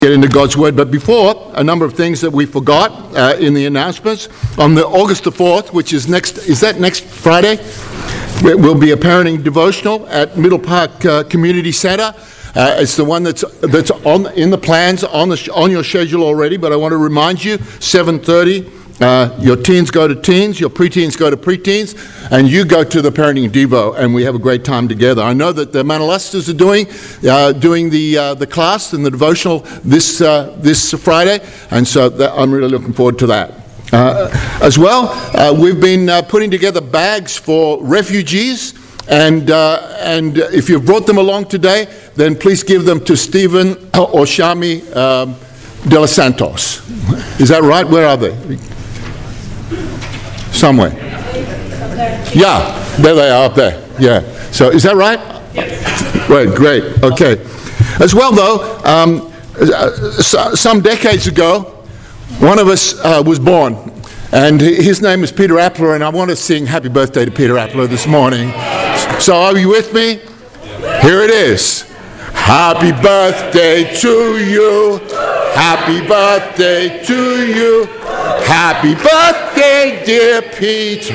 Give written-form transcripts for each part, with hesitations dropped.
Get into God's Word. But before, a number of things that we forgot in the announcements. On the August the 4th, which is next Friday, will be a parenting devotional at Middle Park Community Centre. It's the one that's in the plans, on your schedule already, but I want to remind you, 7:30, your teens go to teens, your preteens go to preteens, and you go to the Parenting Devo, and we have a great time together. I know that the Manalusters are doing the class and the devotional this Friday, and so I'm really looking forward to that. As well, we've been putting together bags for refugees, and if you've brought them along today, then please give them to Stephen or Shami de los Santos. Is that right? Where are they? Somewhere. Yeah, there they are up there. Yeah. So is that right? Yes. Right, great. Okay. As well, though, some decades ago, one of us was born, and his name is Peter Appler, and I want to sing Happy Birthday to Peter Appler this morning. So are you with me? Here it is. Happy birthday to you. Happy birthday to you. Happy birthday, dear Peter.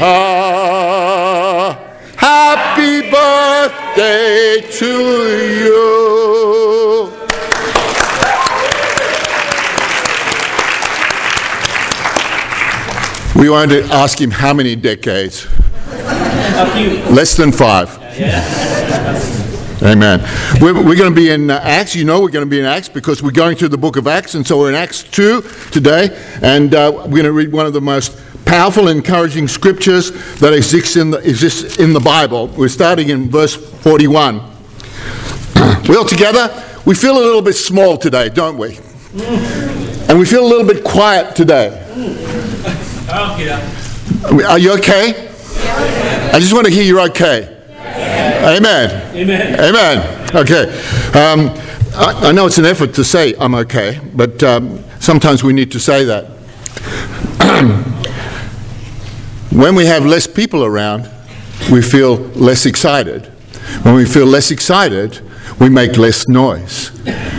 Happy birthday to you. We wanted to ask him how many decades. A few. Less than 5. Amen. We're going to be in Acts. You know we're going to be in Acts because we're going through the book of Acts, and so we're in Acts 2 today, and we're going to read one of the most powerful and encouraging scriptures that exists in the Bible. We're starting in verse 41. We all together, we feel a little bit small today, don't we? And we feel a little bit quiet today. Are you okay? I just want to hear you're okay. Amen. Amen. Amen. Okay. I know it's an effort to say I'm okay, but sometimes we need to say that. When we have less people around, we feel less excited. When we feel less excited, we make less noise.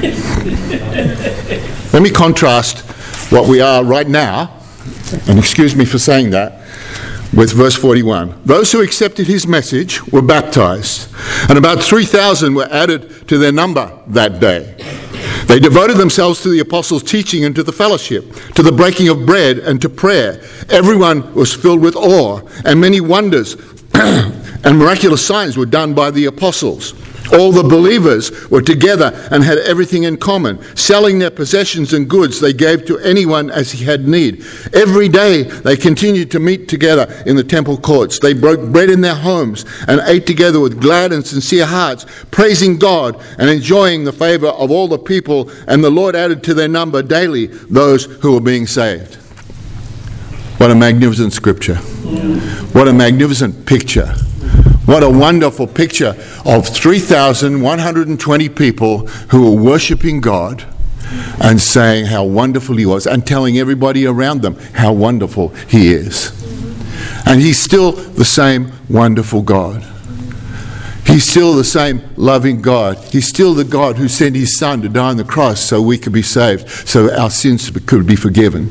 Let me contrast what we are right now, and excuse me for saying that, with verse 41. Those who accepted his message were baptized, and about 3,000 were added to their number that day. They devoted themselves to the apostles' teaching and to the fellowship, to the breaking of bread and to prayer. Everyone was filled with awe, and many wonders and miraculous signs were done by the apostles. All the believers were together and had everything in common. Selling their possessions and goods, they gave to anyone as he had need. Every day they continued to meet together in the temple courts. They broke bread in their homes and ate together with glad and sincere hearts, praising God and enjoying the favor of all the people. And the Lord added to their number daily those who were being saved. What a magnificent scripture. What a magnificent picture. What a wonderful picture of 3,120 people who were worshiping God and saying how wonderful he was and telling everybody around them how wonderful he is. And he's still the same wonderful God. He's still the same loving God. He's still the God who sent his son to die on the cross so we could be saved, so our sins could be forgiven.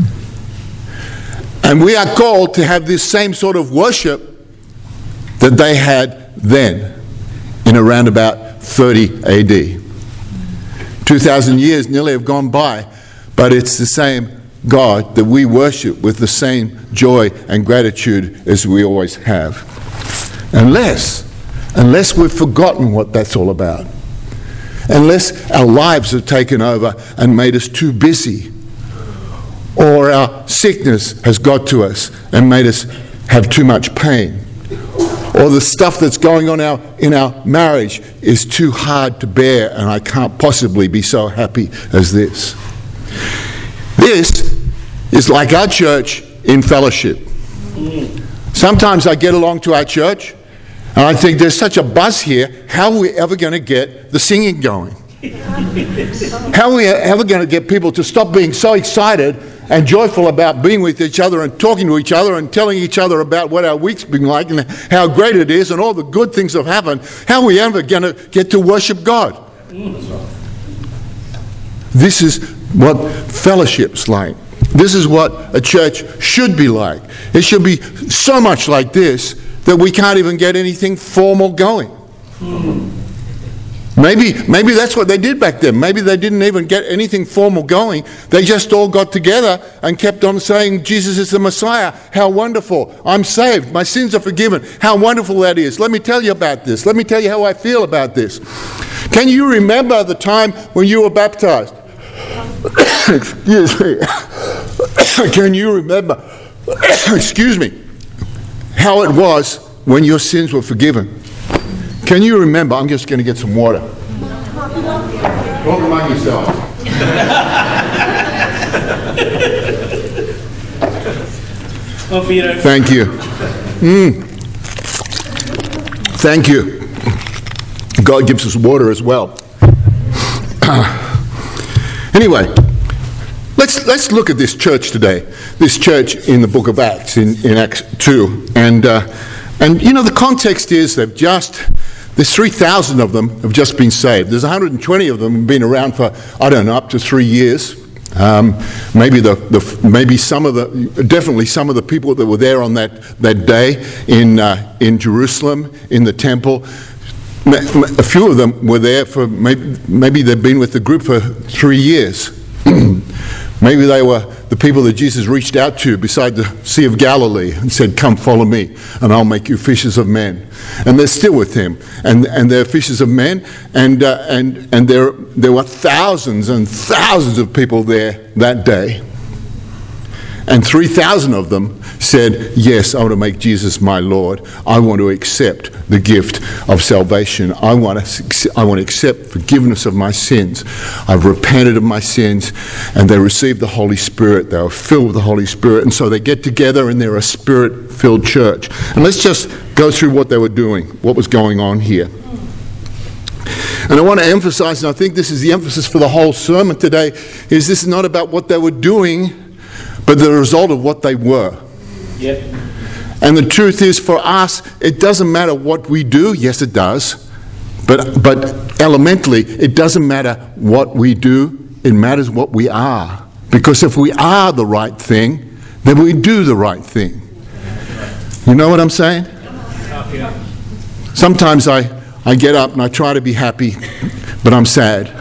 And we are called to have this same sort of worship that they had then in around about 30 AD. 2,000 years nearly have gone by, but it's the same God that we worship with the same joy and gratitude as we always have. Unless we've forgotten what that's all about. Unless our lives have taken over and made us too busy, or our sickness has got to us and made us have too much pain, or the stuff that's going on in our marriage is too hard to bear and I can't possibly be so happy as this. This is like our church in fellowship. Sometimes I get along to our church and I think there's such a buzz here, how are we ever going to get the singing going? How are we ever going to get people to stop being so excited and joyful about being with each other and talking to each other and telling each other about what our week's been like and how great it is and all the good things that have happened? How are we ever going to get to worship God? This is what fellowship's like. This is what a church should be like. It should be so much like this that we can't even get anything formal going. Maybe that's what they did back then. Maybe they didn't even get anything formal going. They just all got together and kept on saying, Jesus is the Messiah. How wonderful. I'm saved. My sins are forgiven. How wonderful that is. Let me tell you about this. Let me tell you how I feel about this. Can you remember the time when you were baptized? Excuse me. Can you remember, excuse me, how it was when your sins were forgiven? Can you remember? I'm just going to get some water. Talk among yourselves. Oh, Peter. Thank you. Thank you. God gives us water as well. Anyway, let's look at this church today. This church in the book of Acts, in Acts 2. And you know, the context is there's 3,000 of them have just been saved. There's 120 of them have been around for, I don't know, up to 3 years. Definitely some of the people that were there on that day in Jerusalem, in the temple. A few of them were there for maybe they've been with the group for 3 years. Maybe they were the people that Jesus reached out to beside the Sea of Galilee and said, "Come, follow me, and I'll make you fishers of men." And they're still with him, and they're fishers of men, and there were thousands and thousands of people there that day. And 3,000 of them said, "Yes, I want to make Jesus my Lord. I want to accept the gift of salvation. I want to accept forgiveness of my sins. I've repented of my sins." And they received the Holy Spirit. They were filled with the Holy Spirit. And so they get together and they're a Spirit-filled church. And let's just go through what they were doing, what was going on here. And I want to emphasize, and I think this is the emphasis for the whole sermon today, is this is not about what they were doing, but the result of what they were. Yep. And the truth is, for us, it doesn't matter what we do. Yes, it does. But elementally, it doesn't matter what we do. It matters what we are. Because if we are the right thing, then we do the right thing. You know what I'm saying? Yeah. Sometimes I get up and I try to be happy, but I'm sad.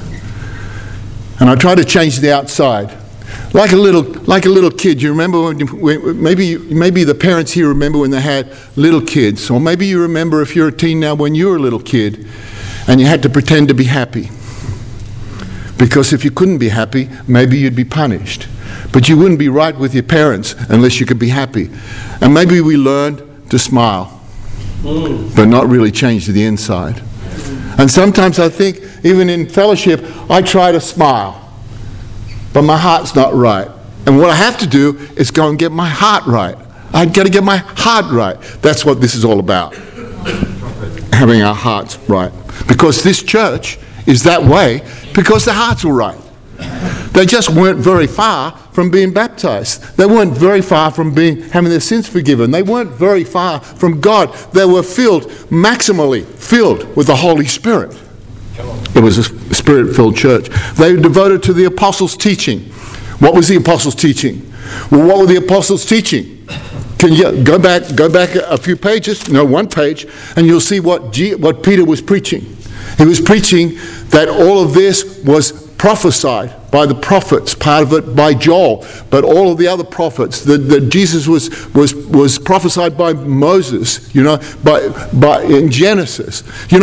And I try to change the outside. Like a little kid. You remember when maybe the parents here remember when they had little kids, or maybe you remember if you're a teen now when you were a little kid and you had to pretend to be happy. Because if you couldn't be happy, maybe you'd be punished. But you wouldn't be right with your parents unless you could be happy. And maybe we learned to smile, but not really change the inside. And sometimes I think, even in fellowship, I try to smile, but my heart's not right. And what I have to do is go and get my heart right. I've got to get my heart right. That's what this is all about. Having our hearts right. Because this church is that way because their hearts were right. They just weren't very far from being baptized. They weren't very far from having their sins forgiven. They weren't very far from God. They were maximally filled with the Holy Spirit. It was a Spirit-filled church. They were devoted to the apostles' teaching. What was the apostles' teaching? Well, what were the apostles' teaching? Can you go back a few pages? No, one page, and you'll see what Peter was preaching. He was preaching that all of this was prophesied by the prophets, part of it by Joel, but all of the other prophets. That Jesus was prophesied by Moses, by in Genesis.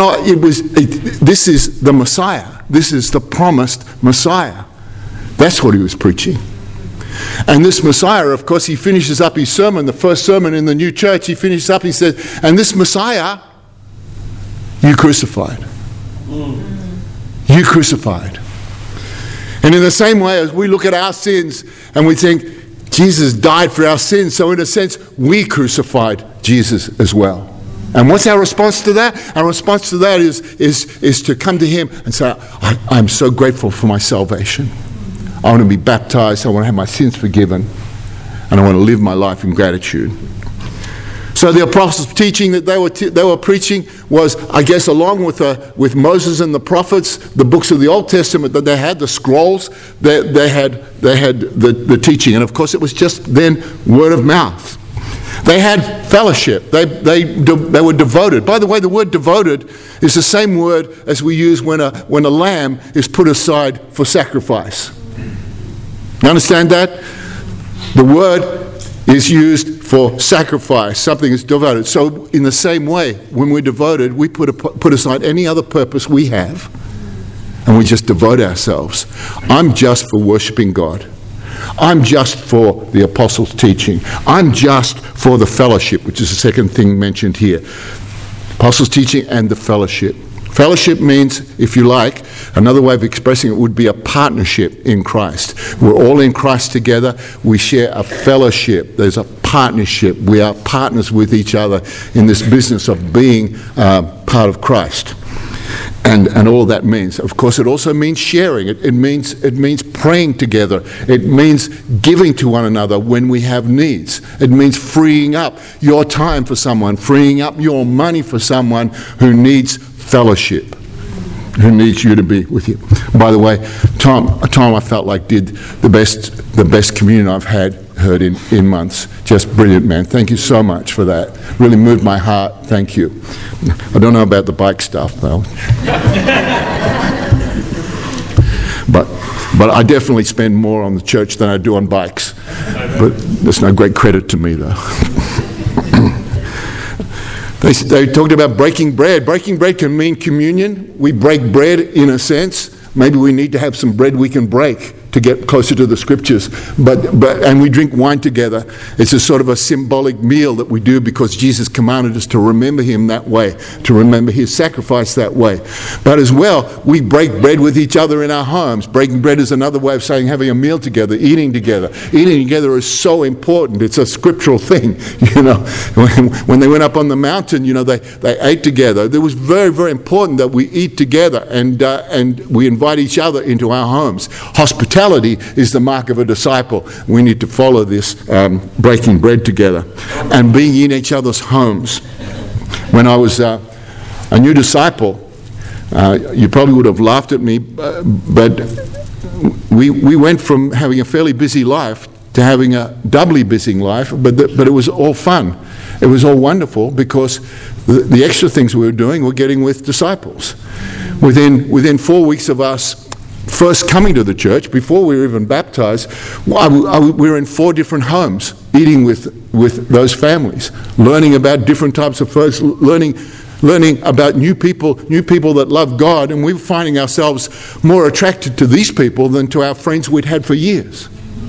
This is the Messiah. This is the promised Messiah. That's what he was preaching. And this Messiah, of course, he finishes up his sermon, the first sermon in the new church. He finishes up, he says, "And this Messiah, you crucified." You crucified. And in the same way as we look at our sins and we think Jesus died for our sins, so in a sense we crucified Jesus as well. And what's our response to that? Our response to that is to come to him and say, I'm so grateful for my salvation. I want to be baptized, I want to have my sins forgiven, and I want to live my life in gratitude. So the apostles' teaching that they were preaching was, I guess, along with Moses and the prophets, the books of the Old Testament that they had, the scrolls, they had the teaching. And of course it was just then word of mouth. They had fellowship. They were devoted. By the way, the word devoted is the same word as we use when a lamb is put aside for sacrifice. You understand that? The word is used for sacrifice. Something is devoted. So in the same way, when we're devoted, we put aside any other purpose we have, and we just devote ourselves. I'm just for worshiping God. I'm just for the apostles' teaching. I'm just for the fellowship, which is the second thing mentioned here. Apostles' teaching and the fellowship. Fellowship means, if you like, another way of expressing it would be a partnership in Christ. We're all in Christ together. We share a fellowship. There's a partnership. We are partners with each other in this business of being part of Christ. And all that means. Of course, it also means sharing. It means praying together. It means giving to one another when we have needs. It means freeing up your time for someone, freeing up your money for someone who needs fellowship, who needs you to be with you. By the way, Tom I felt like did the best communion I've heard in months. Just brilliant, man. Thank you so much for that. Really moved my heart. Thank you. I don't know about the bike stuff, though. But I definitely spend more on the church than I do on bikes. But there's no great credit to me, though. They talked about breaking bread. Breaking bread can mean communion. We break bread in a sense. Maybe we need to have some bread we can break to get closer to the scriptures. And we drink wine together. It's a sort of a symbolic meal that we do because Jesus commanded us to remember him that way, to remember his sacrifice that way. But as well, we break bread with each other in our homes. Breaking bread is another way of saying having a meal together, eating together. Eating together is so important. It's a scriptural thing. You know, when they went up on the mountain, you know, they ate together. It was very, very important that we eat together and we invite each other into our homes. Hospitality is the mark of a disciple. We need to follow this breaking bread together and being in each other's homes. When I was a new disciple, you probably would have laughed at me, but we went from having a fairly busy life to having a doubly busy life, but it was all fun. It was all wonderful because the extra things we were doing were getting with disciples. Within 4 weeks of us first coming to the church, before we were even baptized, we were in 4 different homes, eating with those families, learning about different types of foods, learning about new people that love God, and we were finding ourselves more attracted to these people than to our friends we'd had for years.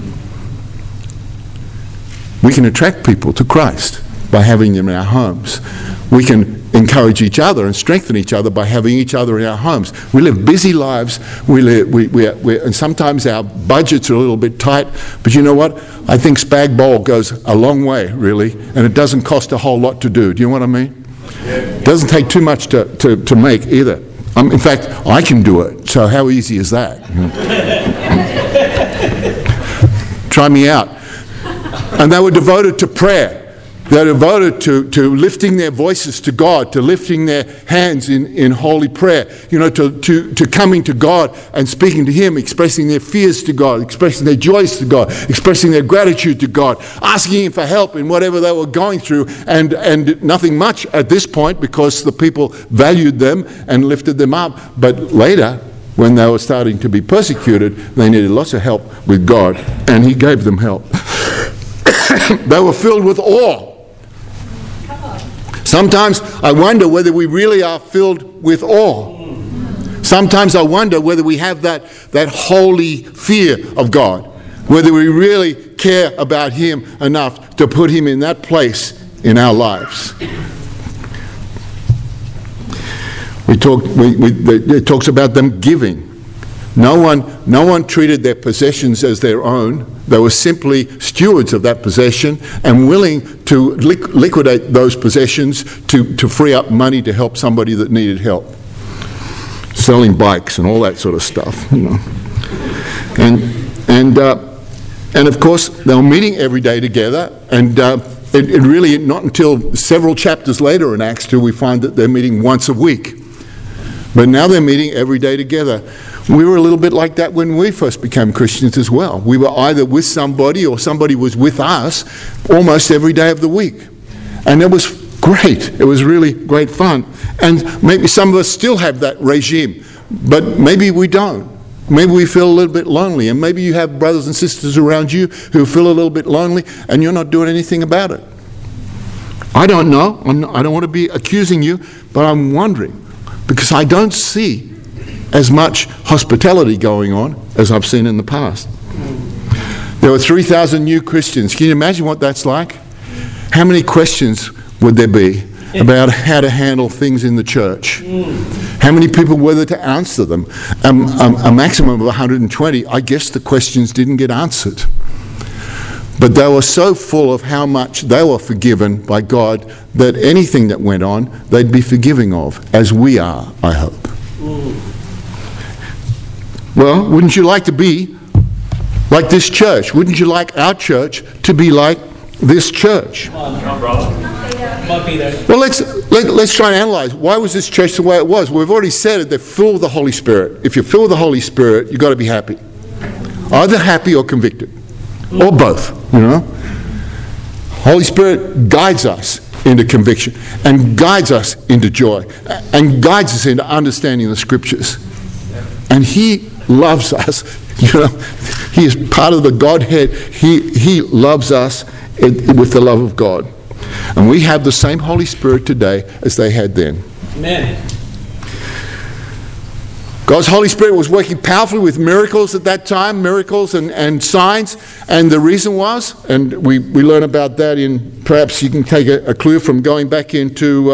We can attract people to Christ by having them in our homes. We can encourage each other and strengthen each other by having each other in our homes. We live busy lives. And sometimes our budgets are a little bit tight. But you know what? I think Spag Bowl goes a long way, really, and it doesn't cost a whole lot to do. Do you know what I mean? It doesn't take too much to make either. In fact, I can do it. So how easy is that? Try me out. And they were devoted to prayer. They're devoted to lifting their voices to God, to lifting their hands in holy prayer, you know, to coming to God and speaking to him, expressing their fears to God, expressing their joys to God, expressing their gratitude to God, asking him for help in whatever they were going through, and nothing much at this point because the people valued them and lifted them up. But later, when they were starting to be persecuted, they needed lots of help with God, and he gave them help. They were filled with awe. Sometimes I wonder whether we really are filled with awe. Sometimes I wonder whether we have that holy fear of God, whether we really care about him enough to put him in that place in our lives. It talks about them giving. No one treated their possessions as their own. They were simply stewards of that possession and willing to liquidate those possessions to free up money to help somebody that needed help. Selling bikes and all that sort of stuff, you know. And of course, they were meeting every day together, and it really, not until several chapters later in Acts 2, we find that they're meeting once a week. But now they're meeting every day together. We were a little bit like that when we first became Christians as well. We were either with somebody or somebody was with us almost every day of the week. And it was great. It was really great fun. And maybe some of us still have that regime, but maybe we don't. Maybe we feel a little bit lonely, and maybe you have brothers and sisters around you who feel a little bit lonely and you're not doing anything about it. I don't know. I don't want to be accusing you, but I'm wondering, because I don't see as much hospitality going on as I've seen in the past. There were 3,000 new Christians. Can you imagine what that's like? How many questions would there be about how to handle things in the church? How many people were there to answer them? A maximum of 120. I guess the questions didn't get answered. But they were so full of how much they were forgiven by God that anything that went on, they'd be forgiving of, as we are, I hope. Well, wouldn't you like to be like this church? Wouldn't you like our church to be like this church? Might be there. Well, let's try and analyze. Why was this church the way it was? We've already said it, they're filled with the Holy Spirit. If you're filled with the Holy Spirit, you've got to be happy. Either happy or convicted. Or both, you know. Holy Spirit guides us into conviction and guides us into joy and guides us into understanding the Scriptures. And He loves us. You know, He is part of the Godhead. He loves us with the love of God. And we have the same Holy Spirit today as they had then. Amen. God's Holy Spirit was working powerfully with miracles at that time, miracles and signs. And the reason was, and we learn about that in, perhaps you can take a clue from going back into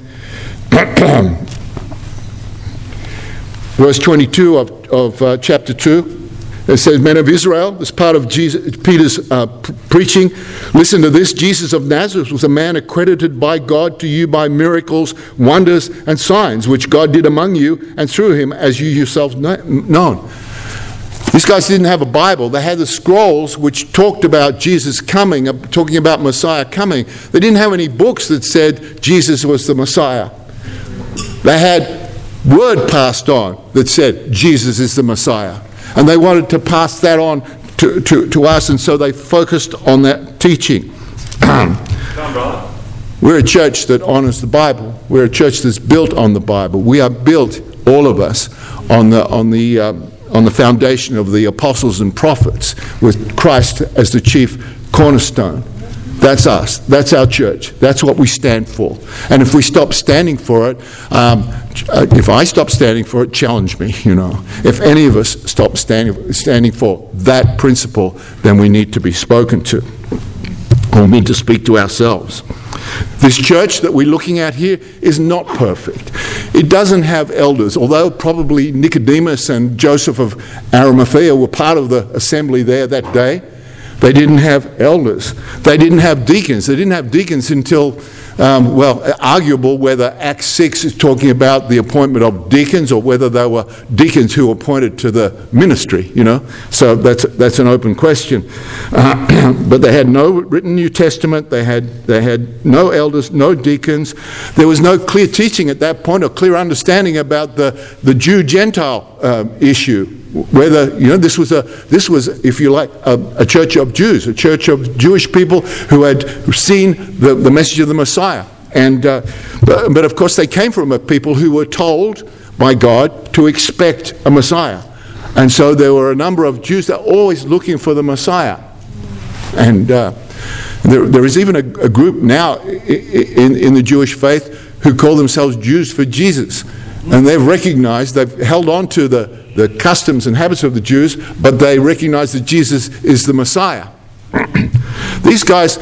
verse 22 of chapter 2. It says, men of Israel, this part of Peter's preaching, listen to this. Jesus of Nazareth was a man accredited by God to you by miracles, wonders, and signs, which God did among you and through him, as you yourselves known. These guys didn't have a Bible. They had the scrolls which talked about Jesus coming, talking about Messiah coming. They didn't have any books that said Jesus was the Messiah. They had word passed on that said Jesus is the Messiah. And they wanted to pass that on to us, and so they focused on that teaching. We're a church that honors the Bible. We're a church that's built on the Bible. We are built, all of us, on the foundation of the apostles and prophets, with Christ as the chief cornerstone. That's us. That's our church. That's what we stand for. And if we stop standing for it, if I stop standing for it, challenge me, you know. If any of us stop standing for that principle, then we need to be spoken to. Or we need to speak to ourselves. This church that we're looking at here is not perfect. It doesn't have elders, although probably Nicodemus and Joseph of Arimathea were part of the assembly there that day. They didn't have elders. They didn't have deacons. They didn't have deacons until, arguable whether Acts 6 is talking about the appointment of deacons or whether they were deacons who were appointed to the ministry, you know. So that's an open question. But they had no written New Testament. They had no elders, no deacons. There was no clear teaching at that point or clear understanding about the Jew-Gentile issue. Whether, you know, this was, if you like, a church of Jews, a church of Jewish people who had seen the message of the Messiah. And but of course they came from a people who were told by God to expect a Messiah. And so there were a number of Jews that were always looking for the Messiah. And there is even a group now in the Jewish faith who call themselves Jews for Jesus. And they've recognized, they've held on to the customs and habits of the Jews, but they recognize that Jesus is the Messiah. These guys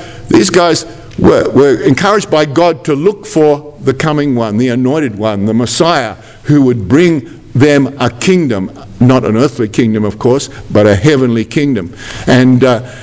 were encouraged by God to look for the coming one, the anointed one, the Messiah, who would bring them a kingdom, not an earthly kingdom, of course, but a heavenly kingdom. And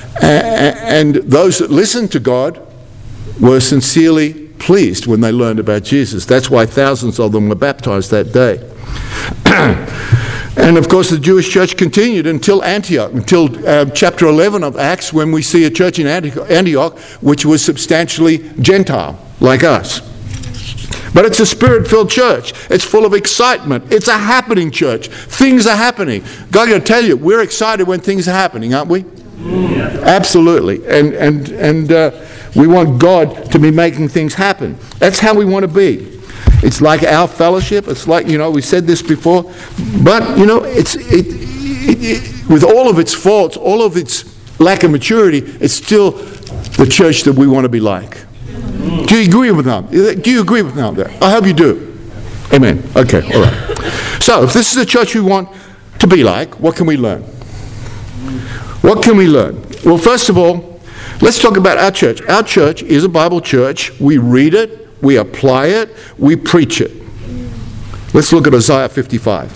those that listened to God were sincerely pleased when they learned about Jesus. That's why thousands of them were baptized that day. And of course the Jewish church continued until Antioch, until chapter 11 of Acts, when we see a church in Antioch which was substantially Gentile, like us. But it's a spirit-filled church. It's full of excitement. It's a happening church. Things are happening. God, I got to tell you, we're excited when things are happening, aren't we? Yeah. Absolutely. And we want God to be making things happen. That's how we want to be. It's like our fellowship. It's like, we said this before. But, with all of its faults, all of its lack of maturity, it's still the church that we want to be like. Do you agree with that? Do you agree with that? I hope you do. Amen. Okay, all right. So, if this is a church we want to be like, what can we learn? What can we learn? Well, first of all, let's talk about our church. Our church is a Bible church. We read it. We apply it, we preach it. Let's look at Isaiah 55.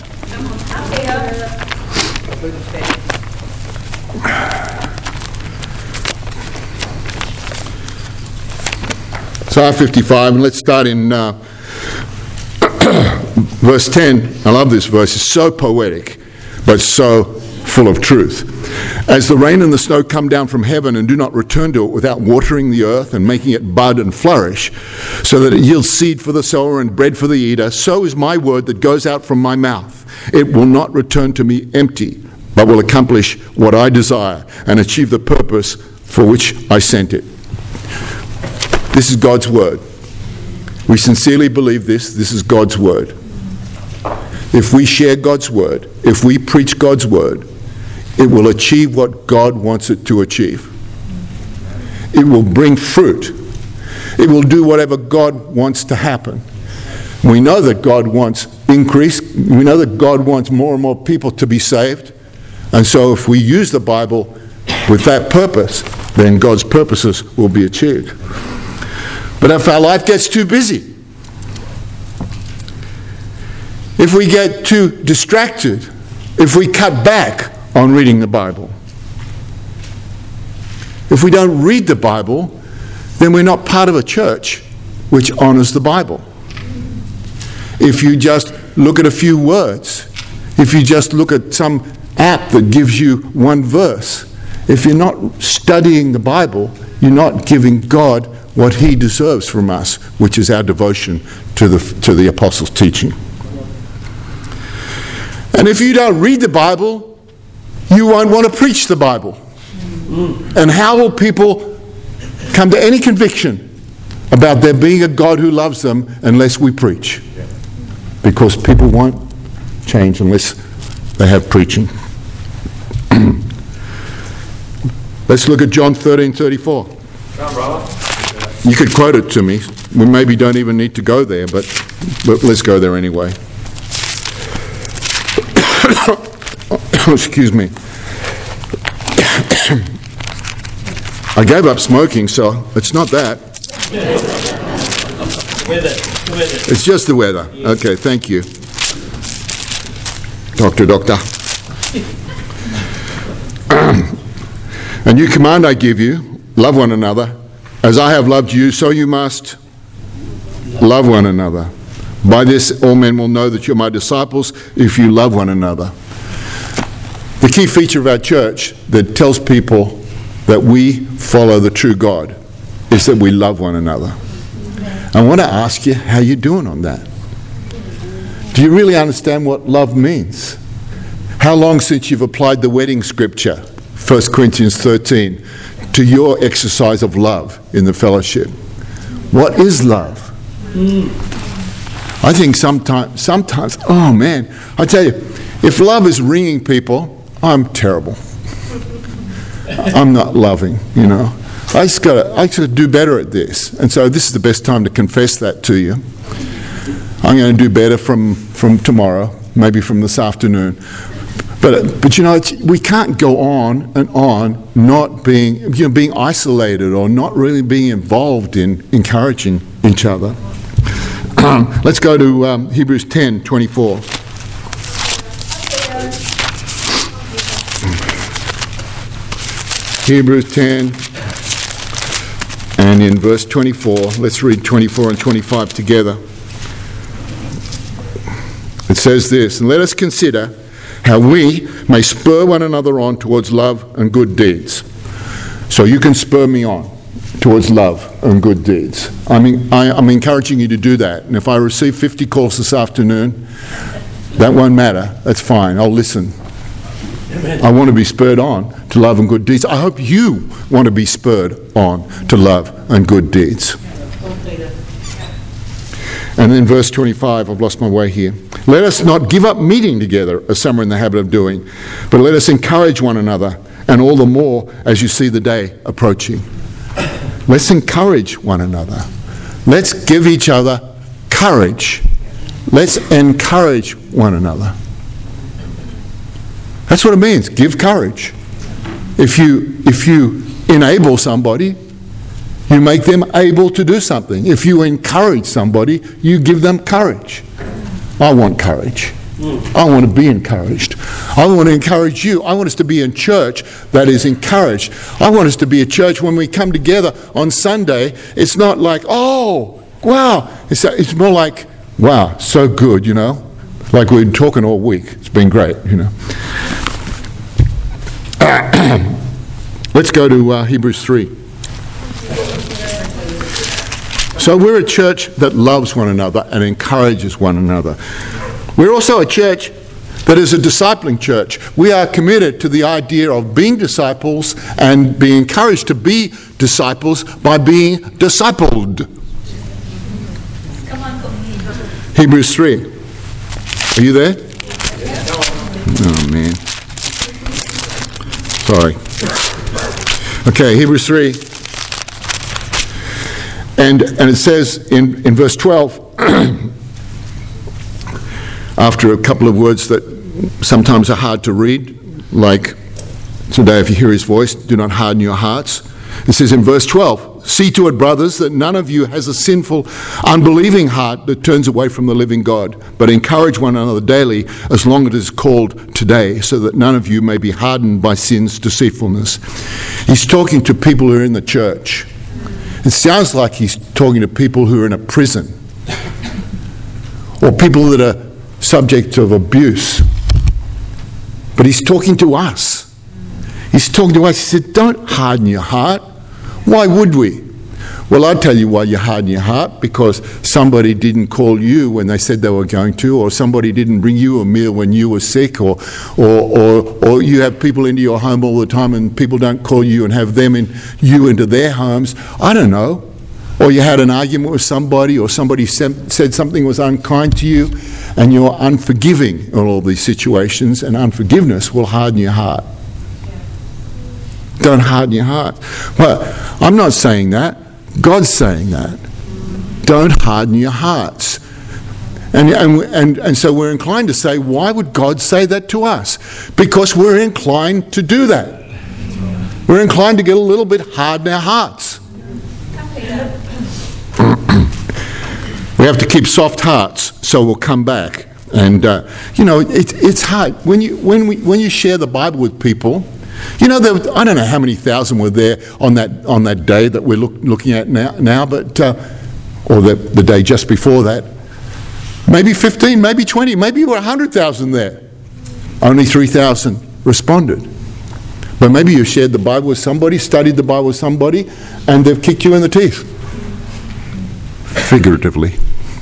Isaiah 55, and let's start in verse 10. I love this verse. It's so poetic, but so full of truth. As the rain and the snow come down from heaven and do not return to it without watering the earth and making it bud and flourish, so that it yields seed for the sower and bread for the eater, so is my word that goes out from my mouth. It will not return to me empty, but will accomplish what I desire and achieve the purpose for which I sent it. This is God's word. We sincerely believe this. This is God's word. If we share God's word, if we preach God's word, it will achieve what God wants it to achieve. It will bring fruit. It will do whatever God wants to happen. We know that God wants increase. We know that God wants more and more people to be saved. And so if we use the Bible with that purpose, then God's purposes will be achieved. But if our life gets too busy, if we get too distracted, if we cut back on reading the Bible, if we don't read the Bible, then we're not part of a church which honors the Bible. If you just look at a few words, if you just look at some app that gives you one verse, if you're not studying the Bible, you're not giving God what he deserves from us, which is our devotion to the apostles' teaching. And if you don't read the Bible, you won't want to preach the Bible. And how will people come to any conviction about there being a God who loves them unless we preach? Because people won't change unless they have preaching. Let's look at John 13:34. You could quote it to me. We maybe don't even need to go there, but let's go there anyway. Excuse me. I gave up smoking, so it's not that. Weather. It's just the weather. Okay, thank you. Doctor. A new command I give you, love one another. As I have loved you, so you must love one another. By this all men will know that you're my disciples, if you love one another. The key feature of our church that tells people that we follow the true God is that we love one another. I want to ask you how you're doing on that. Do you really understand what love means? How long since you've applied the wedding scripture, 1 Corinthians 13, to your exercise of love in the fellowship? What is love? I think sometimes, oh man, I tell you, if love is ringing people, I'm terrible. I'm not loving, I just got to do better at this. And so this is the best time to confess that to you. I'm going to do better from tomorrow, maybe from this afternoon. But we can't go on and on not being isolated or not really being involved in encouraging each other. Let's go to Hebrews 10:24. Hebrews 10, and in verse 24, let's read 24 and 25 together. It says this, and let us consider how we may spur one another on towards love and good deeds. So you can spur me on towards love and good deeds. I'm encouraging you to do that. And if I receive 50 calls this afternoon, that won't matter. That's fine. I'll listen. Amen. I want to be spurred on to love and good deeds. I hope you want to be spurred on to love and good deeds. And then verse 25, I've lost my way here. Let us not give up meeting together, as some are in the habit of doing, but let us encourage one another, and all the more as you see the day approaching. Let's encourage one another. Let's give each other courage. Let's encourage one another. That's what it means, give courage. If you enable somebody, you make them able to do something. If you encourage somebody, you give them courage. I want courage. I want to be encouraged. I want to encourage you. I want us to be in church that is encouraged. I want us to be a church when we come together on Sunday. It's not like, oh, wow. It's more like, wow, so good, you know. Like we've been talking all week. It's been great, you know. Let's go to Hebrews 3. So we're a church that loves one another and encourages one another. We're also a church that is a discipling church. We are committed to the idea of being disciples and being encouraged to be disciples by being discipled. Hebrews 3. Are you there? Oh, man. Sorry. Okay, Hebrews 3. And it says in verse 12, after a couple of words that sometimes are hard to read, like today, if you hear his voice, do not harden your hearts. It says in verse 12, see to it, brothers, that none of you has a sinful, unbelieving heart that turns away from the living God, but encourage one another daily as long as it is called today, so that none of you may be hardened by sin's deceitfulness. He's talking to people who are in the church. It sounds like he's talking to people who are in a prison or people that are subject of abuse. But he's talking to us. He's talking to us. He said, don't harden your heart. Why would we? Well, I'll tell you why you harden your heart. Because somebody didn't call you when they said they were going to, or somebody didn't bring you a meal when you were sick, or you have people into your home all the time and people don't call you and have them into their homes. I don't know. Or you had an argument with somebody, or somebody said something was unkind to you, and you're unforgiving in all these situations, and unforgiveness will harden your heart. Don't harden your heart. Well, I'm not saying that. God's saying that. Don't harden your hearts. And so we're inclined to say, why would God say that to us? Because we're inclined to do that. We're inclined to get a little bit hard in our hearts. We have to keep soft hearts, so we'll come back. And it's hard when you share the Bible with people. You know, I don't know how many thousand were there on that day that we're looking at now, but or the day just before that. Maybe 15, maybe 20, maybe 100,000 there. Only 3,000 responded. But maybe you shared the Bible with somebody, studied the Bible with somebody, and they've kicked you in the teeth. Figuratively.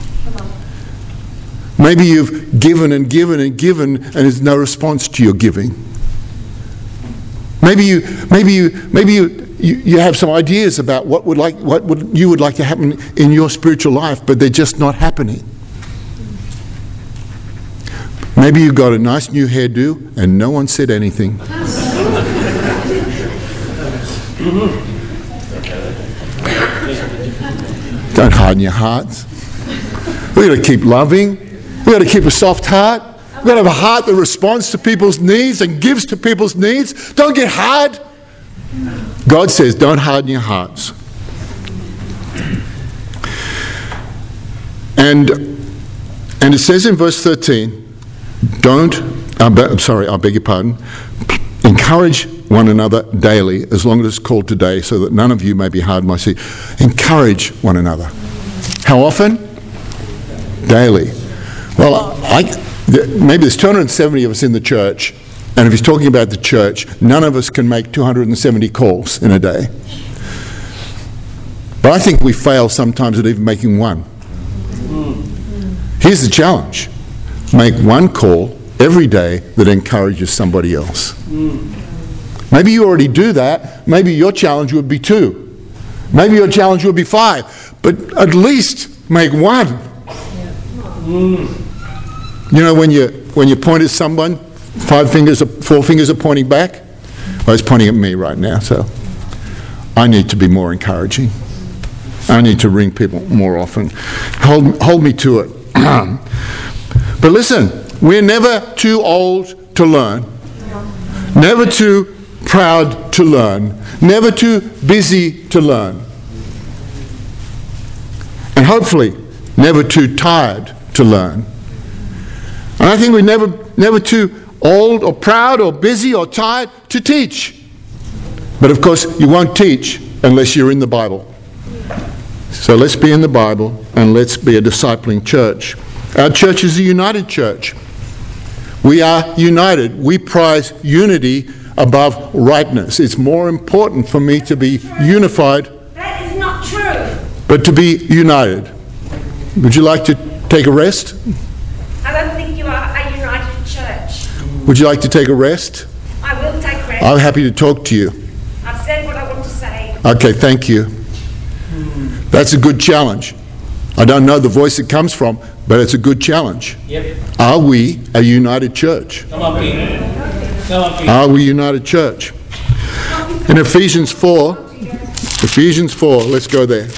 Maybe you've given and given and given, and there's no response to your giving. Maybe you have some ideas about what you would like to happen in your spiritual life, but they're just not happening. Maybe you've got a nice new hairdo and no one said anything. Don't harden your hearts. We've got to keep loving. We've got to keep a soft heart. We've got to have a heart that responds to people's needs and gives to people's needs. Don't get hard. God says, don't harden your hearts. And it says in verse 13, I beg your pardon, encourage one another daily, as long as it's called today, so that none of you may be hardened by sin. Encourage one another. How often? Daily. Well, maybe there's 270 of us in the church, and if he's talking about the church, none of us can make 270 calls in a day. But I think we fail sometimes at even making one. Here's the challenge. Make one call every day that encourages somebody else. Maybe you already do that. Maybe your challenge would be 2. Maybe your challenge would be 5. But at least make one. You know, when you point at someone, 4 fingers are pointing back. Well, it's pointing at me right now, so I need to be more encouraging. I need to ring people more often. Hold me to it. But listen, we're never too old to learn, never too proud to learn, never too busy to learn, and hopefully never too tired to learn. And I think we're never too old or proud or busy or tired to teach. But of course, you won't teach unless you're in the Bible. So let's be in the Bible and let's be a discipling church. Our church is a united church. We are united. We prize unity above rightness. It's more important for me to be unified. That is not true. But to be united. Would you like to take a rest? I don't think you are a united church. Would you like to take a rest? I will take rest. I'm happy to talk to you. I've said what I want to say. Okay, thank you. That's a good challenge. I don't know the voice it comes from, but it's a good challenge. Yep. Are we a united church? Come on, Pete. Come on, Pete. Are we a united church? In Ephesians 4, let's go there.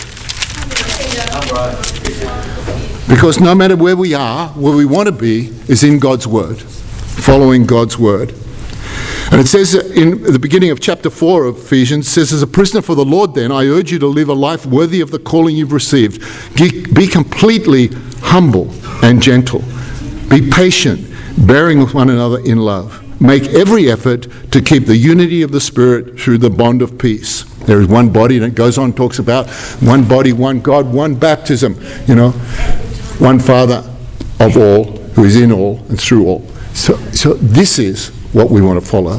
Because no matter where we are, where we want to be is in God's Word, following God's Word. And it says in the beginning of chapter 4 of Ephesians, it says, as a prisoner for the Lord then, I urge you to live a life worthy of the calling you've received. Be completely humble and gentle. Be patient, bearing with one another in love. Make every effort to keep the unity of the Spirit through the bond of peace. There is one body, and it goes on, talks about one body, one God, one baptism, one Father of all, who is in all and through all. So this is what we want to follow.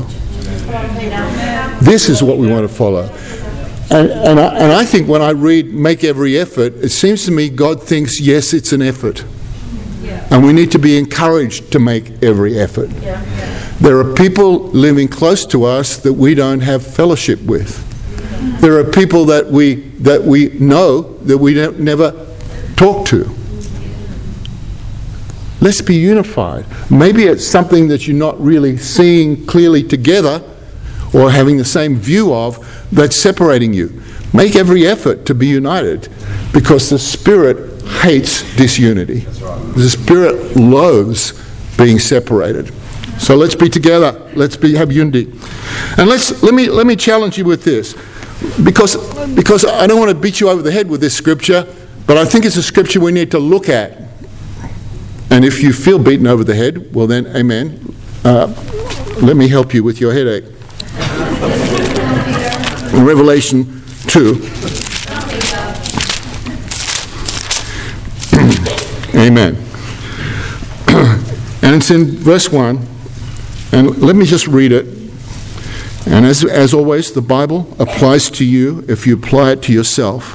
This is what we want to follow. And I think when I read make every effort, it seems to me God thinks, yes, it's an effort. And we need to be encouraged to make every effort. There are people living close to us that we don't have fellowship with. There are people that we know that we never talk to. Let's be unified. Maybe it's something that you're not really seeing clearly together or having the same view of that's separating you. Make every effort to be united, because the Spirit hates disunity. The Spirit loathes being separated. So let's be together. Let's have unity. And let me challenge you with this, because I don't want to beat you over the head with this scripture, but I think it's a scripture we need to look at. And if you feel beaten over the head, well then, amen. Let me help you with your headache. In Revelation 2. Amen. And it's in verse 1. And let me just read it. And as always, the Bible applies to you if you apply it to yourself.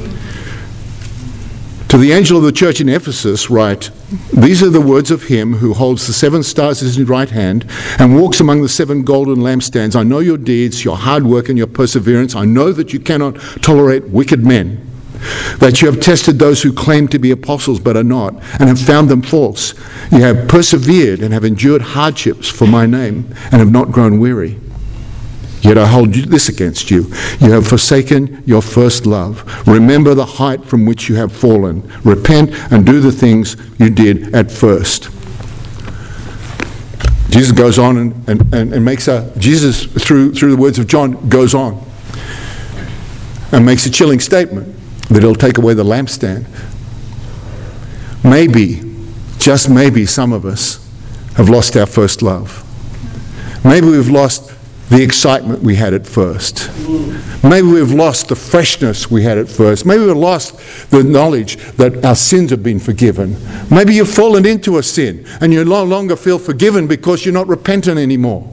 To the angel of the church in Ephesus write, these are the words of him who holds the 7 stars in his right hand and walks among the 7 golden lampstands. I know your deeds, your hard work and your perseverance. I know that you cannot tolerate wicked men, that you have tested those who claim to be apostles but are not, and have found them false. You have persevered and have endured hardships for my name and have not grown weary. Yet I hold this against you. You have forsaken your first love. Remember the height from which you have fallen. Repent and do the things you did at first. Jesus goes on and makes Jesus, through the words of John, goes on and makes a chilling statement that he'll take away the lampstand. Maybe, just maybe, some of us have lost our first love. Maybe we've lost the excitement we had at first. Maybe we've lost the freshness we had at first. Maybe we've lost the knowledge that our sins have been forgiven. Maybe you've fallen into a sin and you no longer feel forgiven because you're not repentant anymore.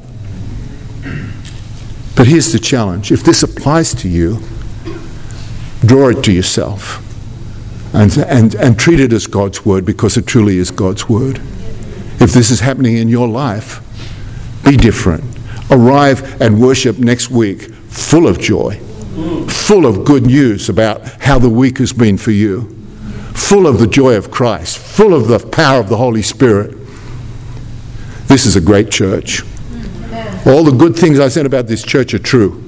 But here's the challenge. If this applies to you, draw it to yourself and treat it as God's word, because it truly is God's word. If this is happening in your life, be different. Arrive and worship next week full of joy, full of good news about how the week has been for you, full of the joy of Christ, full of the power of the Holy Spirit. This is a great church. All the good things I said about this church are true.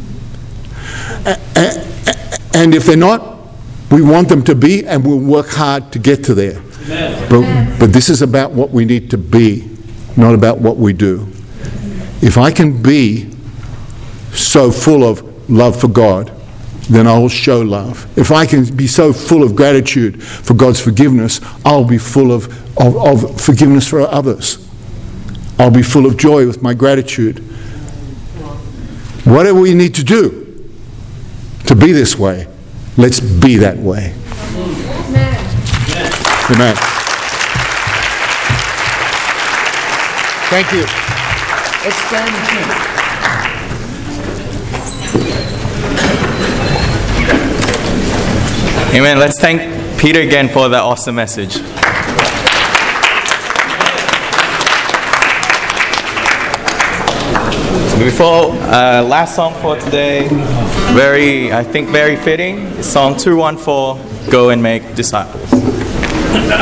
And if they're not, we want them to be, and we'll work hard to get to there. But this is about what we need to be, not about what we do. If I can be so full of love for God, then I will show love. If I can be so full of gratitude for God's forgiveness, I'll be full of forgiveness for others. I'll be full of joy with my gratitude. Whatever we need to do to be this way, let's be that way. Amen. Thank you. Let's stand and sing. Amen. Let's thank Peter again for that awesome message. Before last song for today, very fitting. Song 214, Go and Make Disciples.